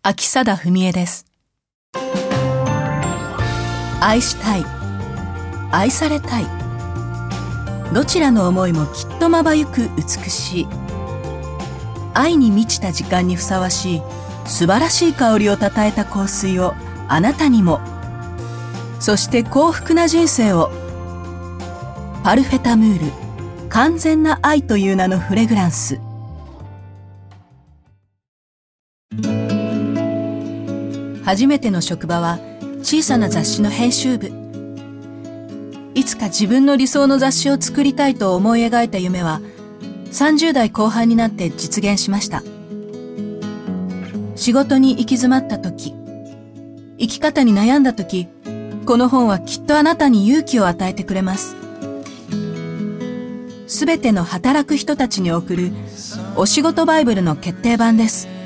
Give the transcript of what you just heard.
秋貞文江です。愛したい、愛されたい。どちらの思いもきっとまばゆく美しい。愛に満ちた時間にふさわしい素晴らしい香りをたたえた香水をあなたにも。そして幸福な人生を。パルフェタムール、完全な愛という名のフレグランス。初めての職場は小さな雑誌の編集部。いつか自分の理想の雑誌を作りたいと思い描いた夢は30代後半になって実現しました。仕事に行き詰まった時、生き方に悩んだ時、この本はきっとあなたに勇気を与えてくれます。すべての働く人たちに送るお仕事バイブルの決定版です。